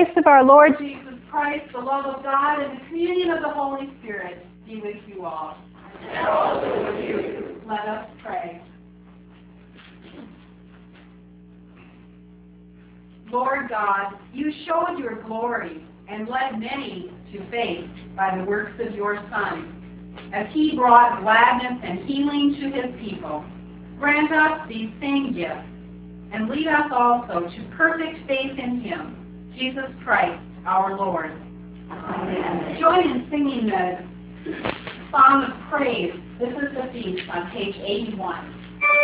grace of our Lord Jesus Christ, the love of God, and the communion of the Holy Spirit be with you all. And also with you. Let us pray. Lord God, you showed your glory and led many to faith by the works of your Son, as he brought gladness and healing to his people. Grant us these same gifts, and lead us also to perfect faith in him, Jesus Christ, our Lord. Amen. Join in singing the Song of Praise. This is the feast on page 81.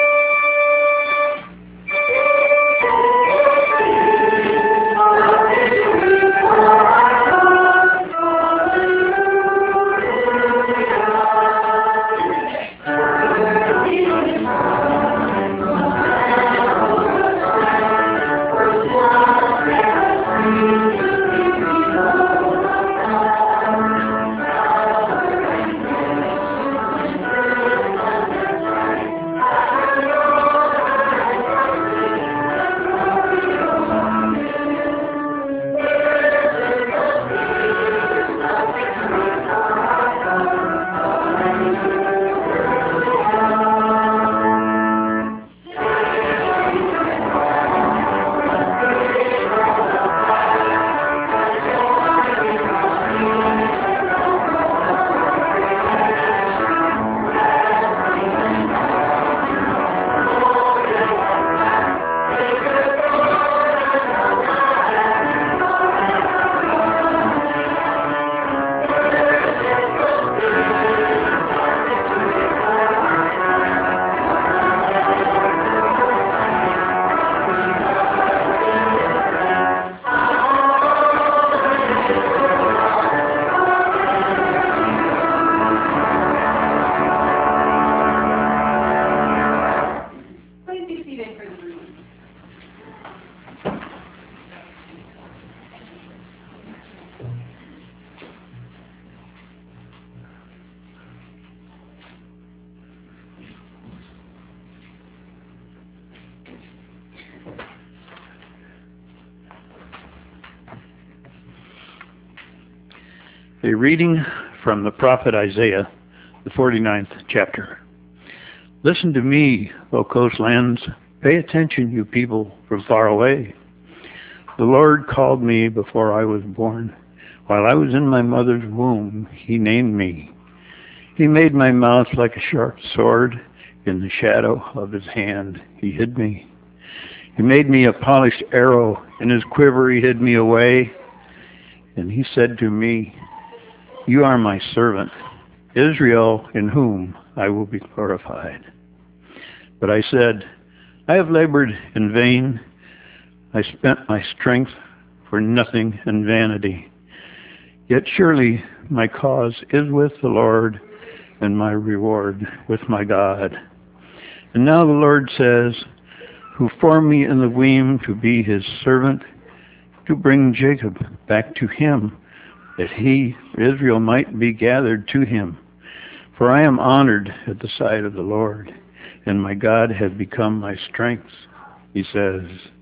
A reading from the prophet Isaiah, the 49th chapter. Listen to me, O coastlands. Pay attention, you people from far away. The Lord called me before I was born. While I was in my mother's womb, he named me. He made my mouth like a sharp sword. In the shadow of his hand, he hid me. He made me a polished arrow. In his quiver, he hid me away. And he said to me, you are my servant, Israel, in whom I will be glorified. But I said, I have labored in vain. I spent my strength for nothing and vanity. Yet surely my cause is with the Lord, and my reward with my God. And now the Lord says, who formed me in the womb to be his servant, to bring Jacob back to him, that he, Israel, might be gathered to him. For I am honored at the sight of the Lord, and my God has become my strength, he says.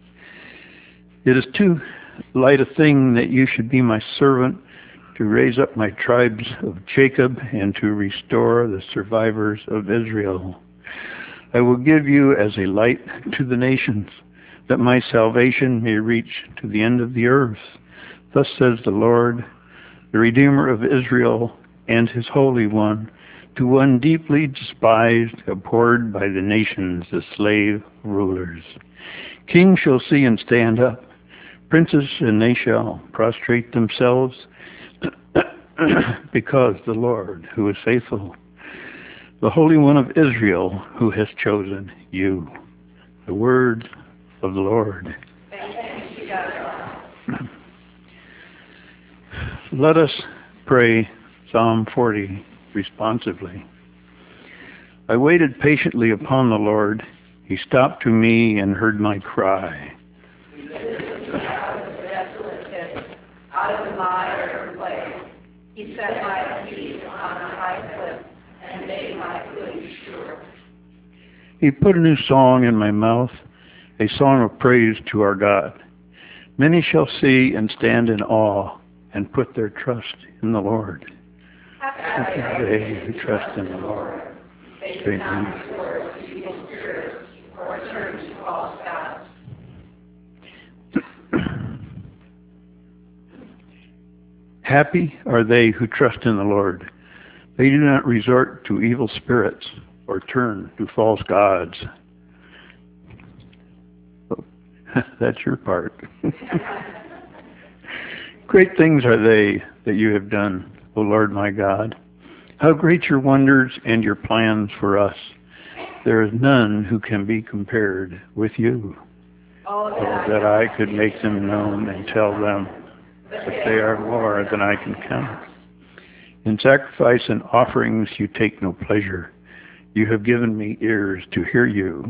It is too light a thing that you should be my servant, to raise up my tribes of Jacob and to restore the survivors of Israel. I will give you as a light to the nations, that my salvation may reach to the end of the earth. Thus says the Lord, the Redeemer of Israel and his Holy One, to one deeply despised, abhorred by the nations, the slave rulers. Kings shall see and stand up, princes, and they shall prostrate themselves, because the Lord, who is faithful, the Holy One of Israel, who has chosen you. The word of the Lord. Thanks be to God. Let us pray Psalm 40 responsively. I waited patiently upon the Lord. He stopped to me and heard my cry. He lifted me out of the desolate pit, out of the mire and clay. He set my feet on a high cliff and made my footing sure. He put a new song in my mouth, a song of praise to our God. Many shall see and stand in awe and put their trust in the Lord. Happy are they who trust in the Lord. They do not resort to evil spirits or turn to false gods. Happy are they who trust in the Lord. They do not resort to evil spirits or turn to false gods. That's your part. Great things are they that you have done, O Lord my God. How great your wonders and your plans for us. There is none who can be compared with you. Oh, that I could make them known and tell them that they are more than I can count. In sacrifice and offerings you take no pleasure. You have given me ears to hear you.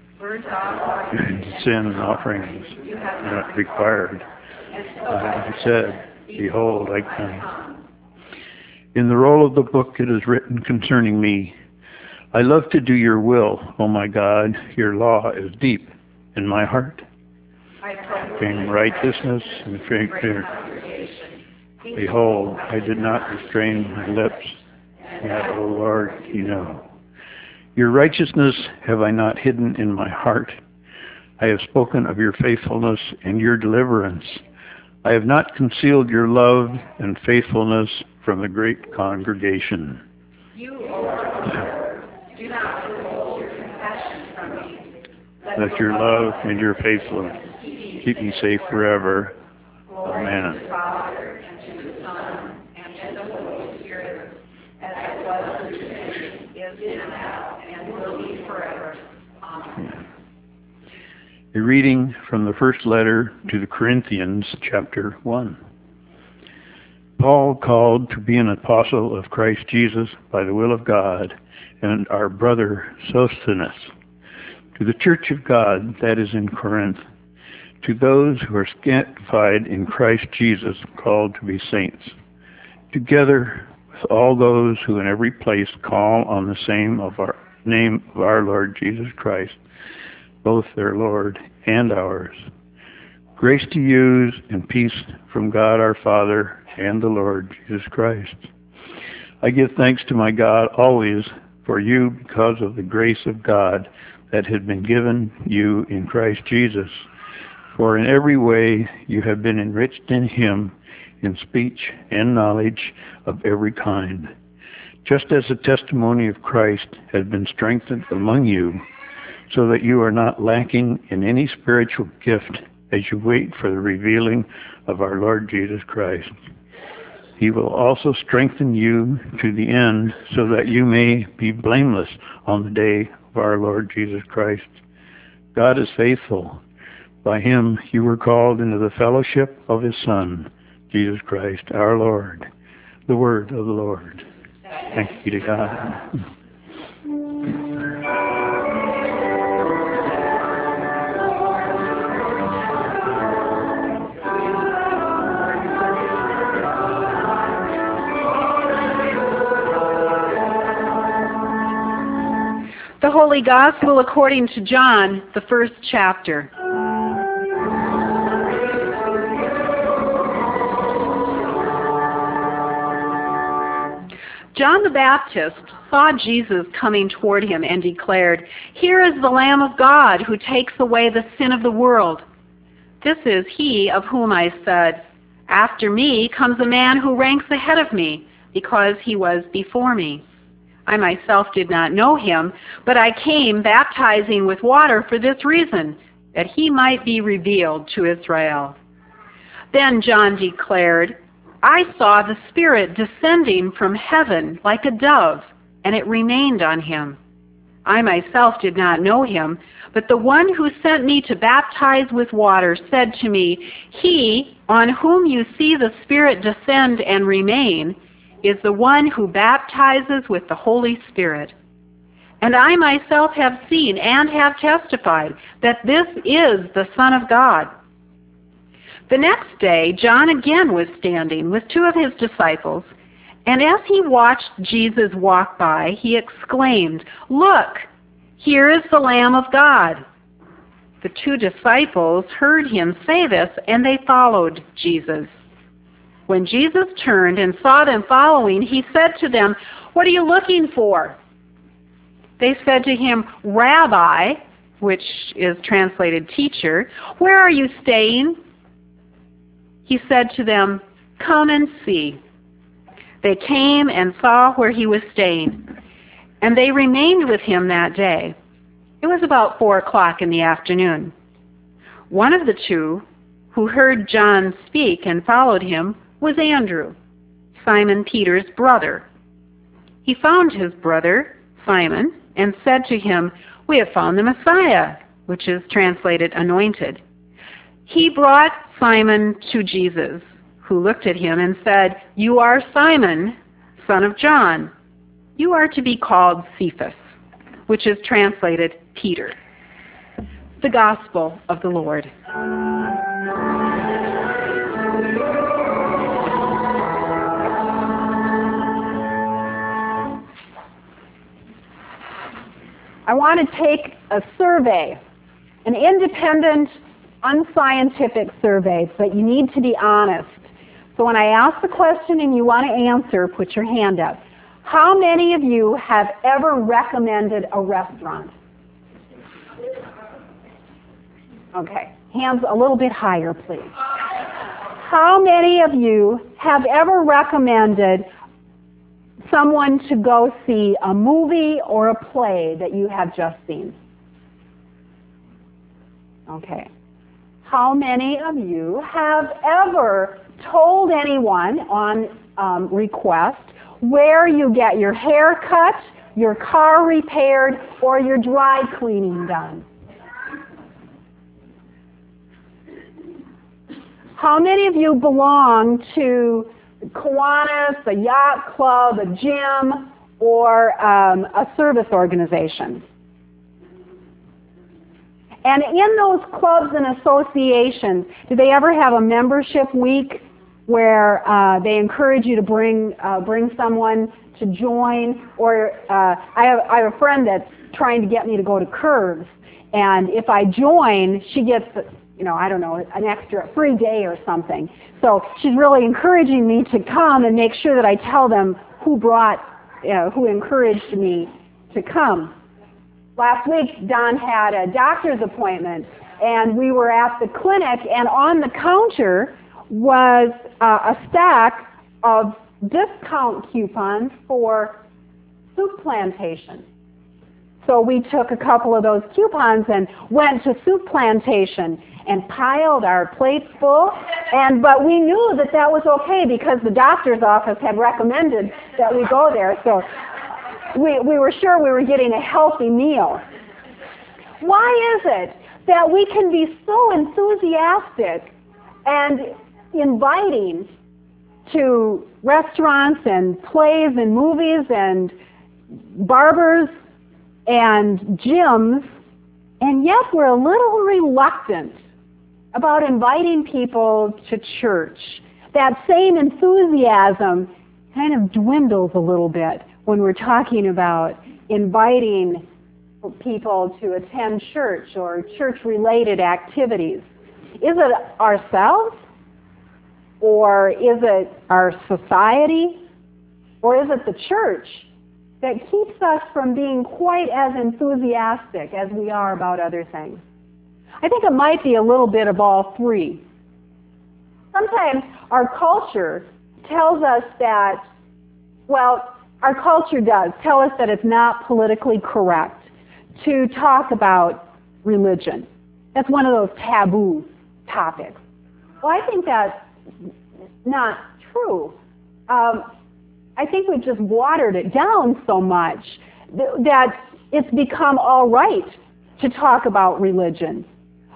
Sin offerings not required. I said, behold, I come. In the roll of the book it is written concerning me. I love to do your will, O my God. Your law is deep in my heart. Proclaim righteousness and fear. Behold, I did not restrain my lips. Yet, O Lord, you know. Your righteousness have I not hidden in my heart. I have spoken of your faithfulness and your deliverance. I have not concealed your love and faithfulness from the great congregation. You, O Lord, do not withhold your compassion from me. Let your love and your faithfulness keep me safe forever. Amen. To the Father, and to the Son, and to the Holy Spirit, as it was in the beginning, is now, and will be forever. Amen. A reading from the first letter to the Corinthians, chapter 1. Paul, called to be an apostle of Christ Jesus by the will of God, and our brother Sosthenes, to the church of God that is in Corinth, to those who are sanctified in Christ Jesus, called to be saints, together with all those who in every place call on the name of our Lord Jesus Christ, both their Lord and ours. Grace to you and peace from God our Father and the Lord Jesus Christ. I give thanks to my God always for you because of the grace of God that had been given you in Christ Jesus. For in every way you have been enriched in him, in speech and knowledge of every kind, just as the testimony of Christ has been strengthened among you, so that you are not lacking in any spiritual gift as you wait for the revealing of our Lord Jesus Christ. He will also strengthen you to the end, so that you may be blameless on the day of our Lord Jesus Christ. God is faithful. By him you were called into the fellowship of his Son, Jesus Christ, our Lord. The word of the Lord. Thanks be to God. The Holy Gospel according to John, the first chapter. John the Baptist saw Jesus coming toward him and declared, "Here is the Lamb of God who takes away the sin of the world. This is he of whom I said, 'After me comes a man who ranks ahead of me, because he was before me.' I myself did not know him, but I came baptizing with water for this reason, that he might be revealed to Israel." Then John declared, "I saw the Spirit descending from heaven like a dove, and it remained on him. I myself did not know him, but the one who sent me to baptize with water said to me, 'He on whom you see the Spirit descend and remain is the one who baptizes with the Holy Spirit.' And I myself have seen and have testified that this is the Son of God." The next day, John again was standing with two of his disciples, and as he watched Jesus walk by, he exclaimed, "Look, here is the Lamb of God." the 2 disciples heard him say this, and they followed Jesus. When Jesus turned and saw them following, he said to them, "What are you looking for?" They said to him, "Rabbi," which is translated teacher, "where are you staying?" He said to them, "Come and see." They came and saw where he was staying, and they remained with him that day. It was about 4:00 in the afternoon. One of the 2 who heard John speak and followed him was Andrew, Simon Peter's brother. He found his brother, Simon, and said to him, "We have found the Messiah," which is translated anointed. He brought Simon to Jesus, who looked at him and said, "You are Simon, son of John. You are to be called Cephas," which is translated Peter. The Gospel of the Lord. I want to take a survey, an independent, unscientific survey, but you need to be honest. So when I ask the question and you want to answer, put your hand up. How many of you have ever recommended a restaurant? Okay, hands a little bit higher, please. How many of you have ever recommended someone to go see a movie or a play that you have just seen? Okay. How many of you have ever told anyone on request where you get your hair cut, your car repaired, or your dry cleaning done? How many of you belong to Kiwanis, a yacht club, a gym, or a service organization? And in those clubs and associations, do they ever have a membership week where they encourage you to bring someone to join? Or I have a friend that's trying to get me to go to Curves, and if I join, she gets, I don't know, an extra free day or something. So she's really encouraging me to come and make sure that I tell them who encouraged me to come. Last week, Don had a doctor's appointment, and we were at the clinic, and on the counter was a stack of discount coupons for Soup Plantation. So we took a couple of those coupons and went to Soup Plantation and piled our plates full, but we knew that that was okay because the doctor's office had recommended that we go there. So we were sure we were getting a healthy meal. Why is it that we can be so enthusiastic and inviting to restaurants and plays and movies and barbers and gyms, and yet we're a little reluctant about inviting people to church? That same enthusiasm kind of dwindles a little bit when we're talking about inviting people to attend church or church-related activities. Is it ourselves? Or is it our society? Or is it the church that keeps us from being quite as enthusiastic as we are about other things? I think it might be a little bit of all three. Sometimes our culture tells us that, our culture does tell us that it's not politically correct to talk about religion. That's one of those taboo topics. Well, I think that's not true. I think we've just watered it down so much that it's become all right to talk about religion.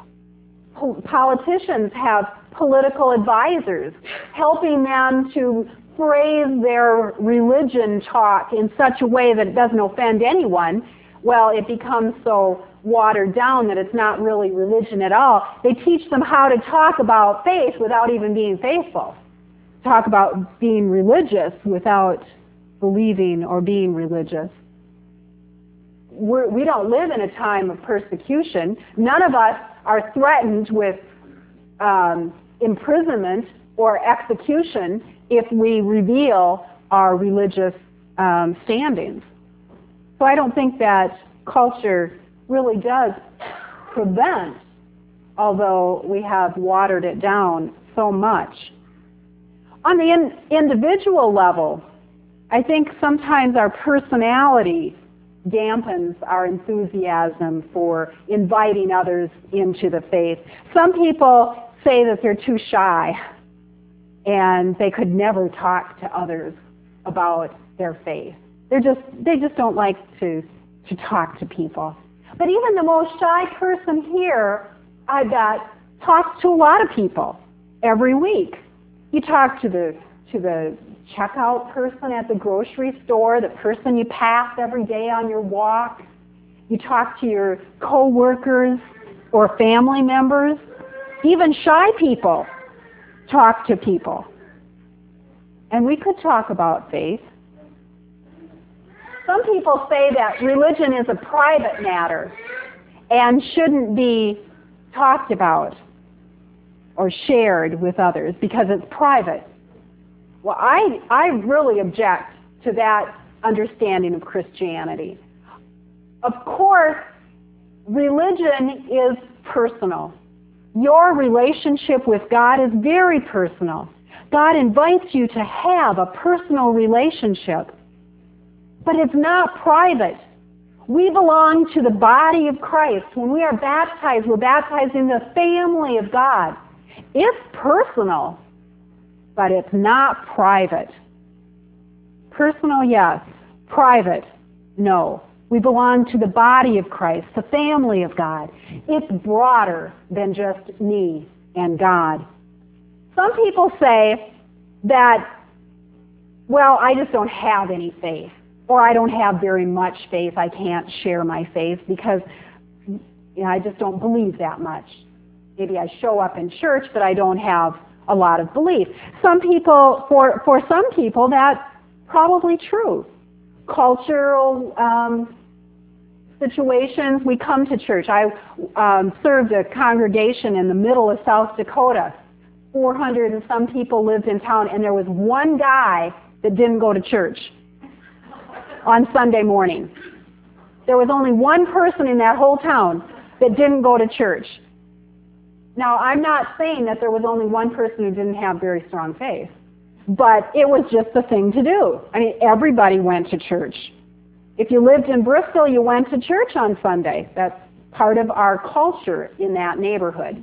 Politicians have political advisors helping them to phrase their religion talk in such a way that it doesn't offend anyone. Well, it becomes so watered down that it's not really religion at all. They teach them how to talk about faith without even being faithful. Talk about being religious without believing or being religious. We don't live in a time of persecution. None of us are threatened with imprisonment or execution if we reveal our religious standings. So I don't think that culture really does prevent, although we have watered it down so much. On the individual level, I think sometimes our personality dampens our enthusiasm for inviting others into the faith. Some people say that they're too shy and they could never talk to others about their faith. They just don't like to talk to people. But even the most shy person here, I bet, talks to a lot of people every week. You talk to the checkout person at the grocery store, the person you pass every day on your walk. You talk to your co-workers or family members. Even shy people talk to people. And we could talk about faith. Some people say that religion is a private matter and shouldn't be talked about or shared with others because it's private. Well, I really object to that understanding of Christianity. Of course, religion is personal. Your relationship with God is very personal. God invites you to have a personal relationship. But it's not private. We belong to the body of Christ. When we are baptized, we're baptized in the family of God. It's personal, but it's not private. Personal, yes. Private, no. We belong to the body of Christ, the family of God. It's broader than just me and God. Some people say that, well, I just don't have any faith, or I don't have very much faith. I can't share my faith because I just don't believe that much. Maybe I show up in church, but I don't have a lot of belief. Some people, for some people, that's probably true. Cultural situations, we come to church. I served a congregation in the middle of South Dakota. 400 and some people lived in town, and there was one guy that didn't go to church on Sunday morning. There was only one person in that whole town that didn't go to church. Now, I'm not saying that there was only one person who didn't have very strong faith, but it was just the thing to do. I mean, everybody went to church. If you lived in Bristol, you went to church on Sunday. That's part of our culture in that neighborhood.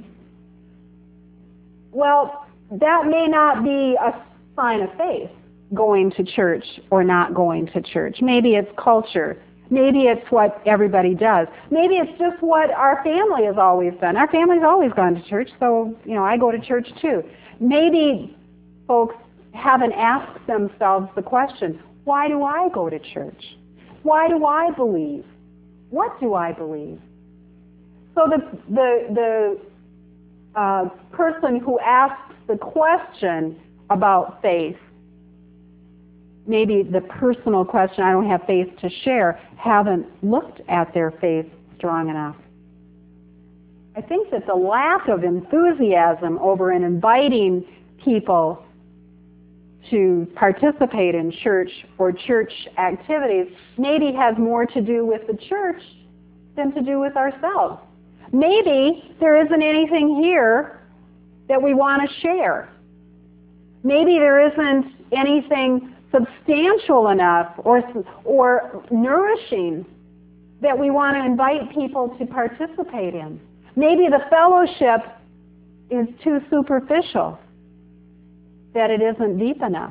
Well, that may not be a sign of faith, going to church or not going to church. Maybe it's culture. Maybe it's what everybody does. Maybe it's just what our family has always done. Our family's always gone to church, so, I go to church too. Maybe folks haven't asked themselves the question, why do I go to church? Why do I believe? What do I believe? So the person who asks the question about faith, maybe the personal question, I don't have faith to share, haven't looked at their faith strong enough. I think that the lack of enthusiasm over in inviting people to participate in church or church activities maybe has more to do with the church than to do with ourselves. Maybe there isn't anything here that we want to share. Maybe there isn't anything substantial enough or nourishing that we want to invite people to participate in. Maybe the fellowship is too superficial, that it isn't deep enough.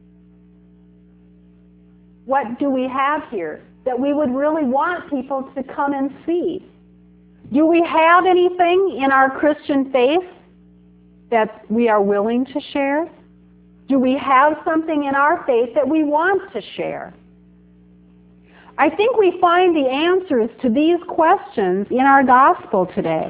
What do we have here that we would really want people to come and see? Do we have anything in our Christian faith that we are willing to share? Do we have something in our faith that we want to share? I think we find the answers to these questions in our gospel today.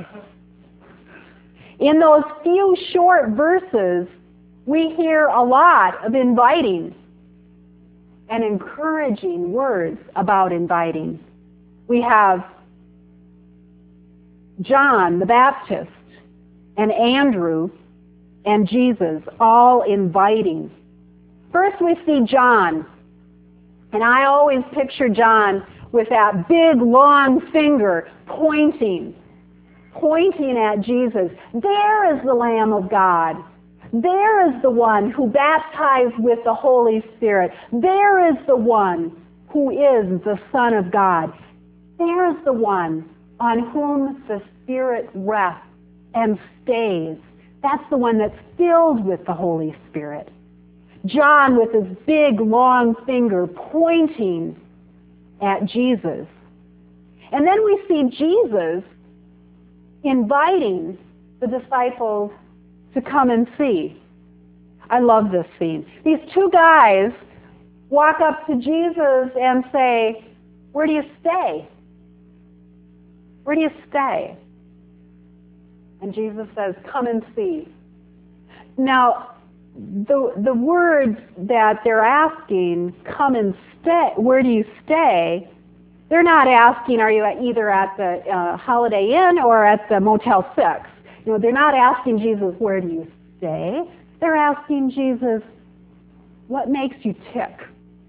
In those few short verses, we hear a lot of inviting and encouraging words about inviting. We have John the Baptist and Andrew and Jesus all inviting. First we see John, and I always picture John with that big long finger pointing at Jesus. There is the Lamb of God. There is the one who baptized with the Holy Spirit. There is the one who is the Son of God. There is the one on whom the Spirit rests and stays. That's the one that's filled with the Holy Spirit. John with his big long finger pointing at Jesus. And then we see Jesus inviting the disciples to come and see. I love this scene. These two guys walk up to Jesus and say, "Where do you stay? Where do you stay?" And Jesus says, "Come and see." Now, the words that they're asking, "come and stay," "where do you stay?" They're not asking, are you either at the Holiday Inn or at the Motel 6? You know, they're not asking Jesus, "Where do you stay?" They're asking Jesus, "What makes you tick?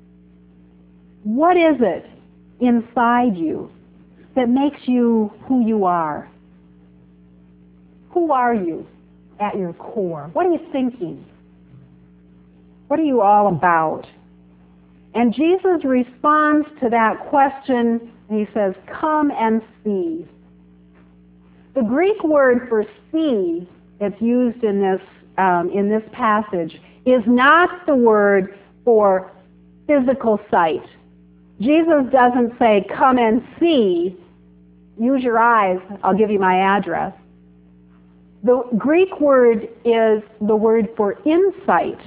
What is it inside you that makes you who you are? Who are you at your core? What are you thinking? What are you all about?" And Jesus responds to that question, and he says, "Come and see." The Greek word for "see" that's used in this passage is not the word for physical sight. Jesus doesn't say, "Come and see, use your eyes, I'll give you my address." The Greek word is the word for insight.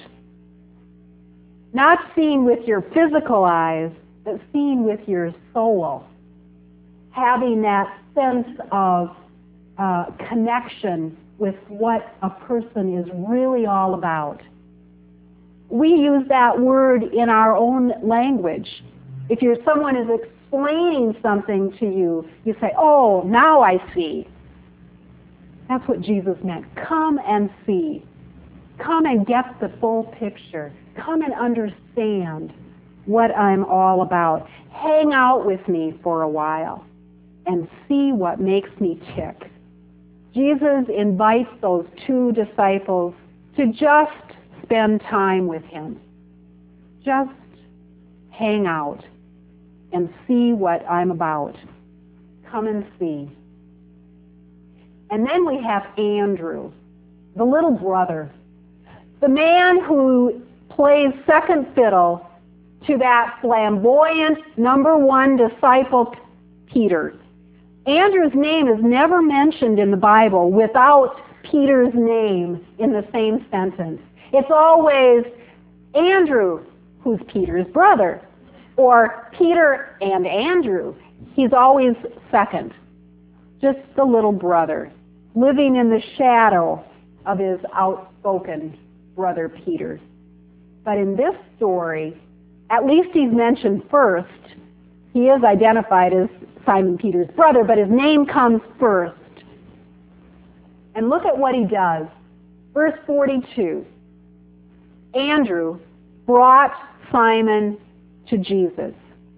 Not seeing with your physical eyes, but seeing with your soul. Having that sense of connection with what a person is really all about. We use that word in our own language. If someone is explaining something to you, you say, "Oh, now I see." That's what Jesus meant. Come and see. Come and get the full picture. Come and understand what I'm all about. Hang out with me for a while and see what makes me tick. Jesus invites those two disciples to just spend time with him. Just hang out and see what I'm about. Come and see. And then we have Andrew, the little brother, the man who plays second fiddle to that flamboyant number one disciple, Peter. Andrew's name is never mentioned in the Bible without Peter's name in the same sentence. It's always Andrew, who's Peter's brother, or Peter and Andrew. He's always second, just the little brother, living in the shadow of his outspoken brother Peter. But in this story, at least he's mentioned first. He is identified as Simon Peter's brother, but his name comes first. And look at what he does. Verse 42. Andrew brought Simon to Jesus.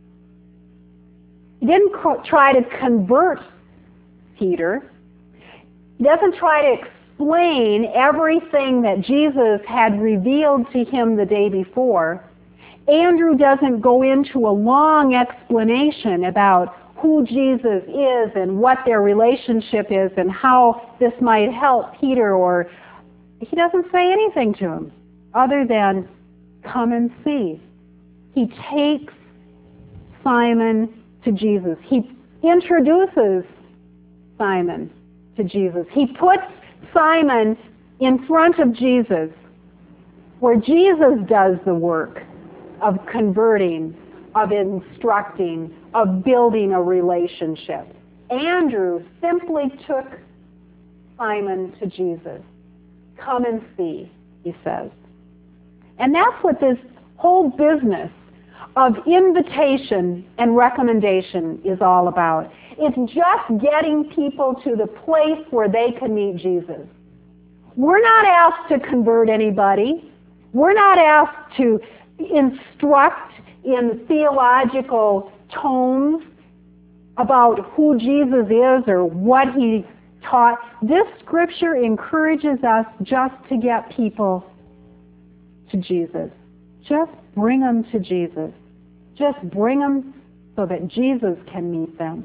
He didn't try to convert Peter. He doesn't try to explain everything that Jesus had revealed to him the day before. Andrew doesn't go into a long explanation about who Jesus is and what their relationship is and how this might help Peter, or he doesn't say anything to him other than come and see. He takes Simon to Jesus. He introduces Simon to Jesus. He puts Simon in front of Jesus, where Jesus does the work of converting, of instructing, of building a relationship. Andrew simply took Simon to Jesus. Come and see, he says. And that's what this whole business of invitation and recommendation is all about. It's just getting people to the place where they can meet Jesus. We're not asked to convert anybody. We're not asked to instruct in theological tomes about who Jesus is or what he taught. This scripture encourages us just to get people to Jesus. Just bring them to Jesus. Just bring them so that Jesus can meet them.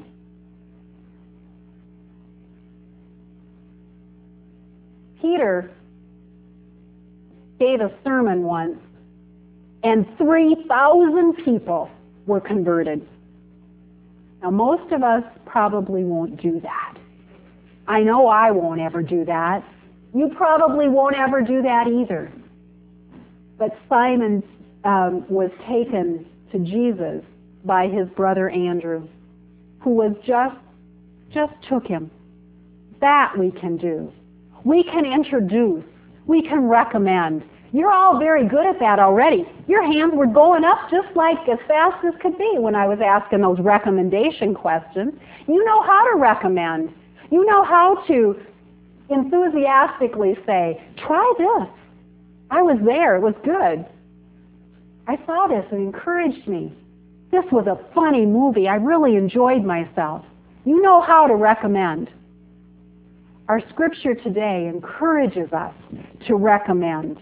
Peter gave a sermon once, and 3,000 people were converted. Now, most of us probably won't do that. I know I won't ever do that. You probably won't ever do that either. But Simon was taken to Jesus by his brother Andrew, who was just took him. That we can do. We can introduce. We can recommend. You're all very good at that already. Your hands were going up just like as fast as could be when I was asking those recommendation questions. You know how to recommend. You know how to enthusiastically say, try this. I was there. It was good. I saw this. It encouraged me. This was a funny movie. I really enjoyed myself. You know how to recommend. Our scripture today encourages us to recommend.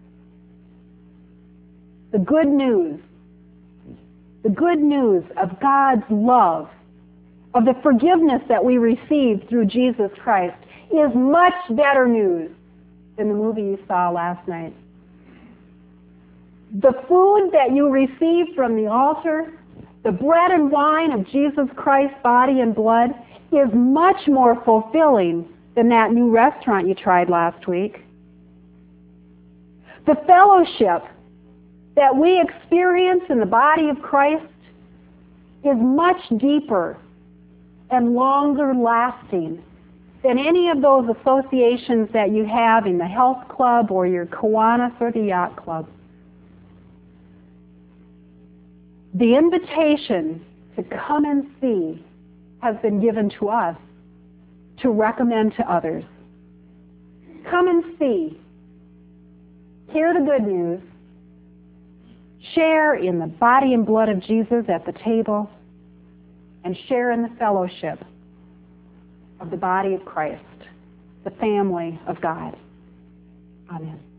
The good news of God's love, of the forgiveness that we received through Jesus Christ, is much better news than the movie you saw last night. The food that you received from the altar, the bread and wine of Jesus Christ's body and blood, is much more fulfilling than that new restaurant you tried last week. The fellowship that we experience in the body of Christ is much deeper and longer lasting than any of those associations that you have in the health club or your Kiwanis or the yacht club. The invitation to come and see has been given to us to recommend to others. Come and see. Hear the good news. Share in the body and blood of Jesus at the table, and share in the fellowship of the body of Christ, the family of God. Amen.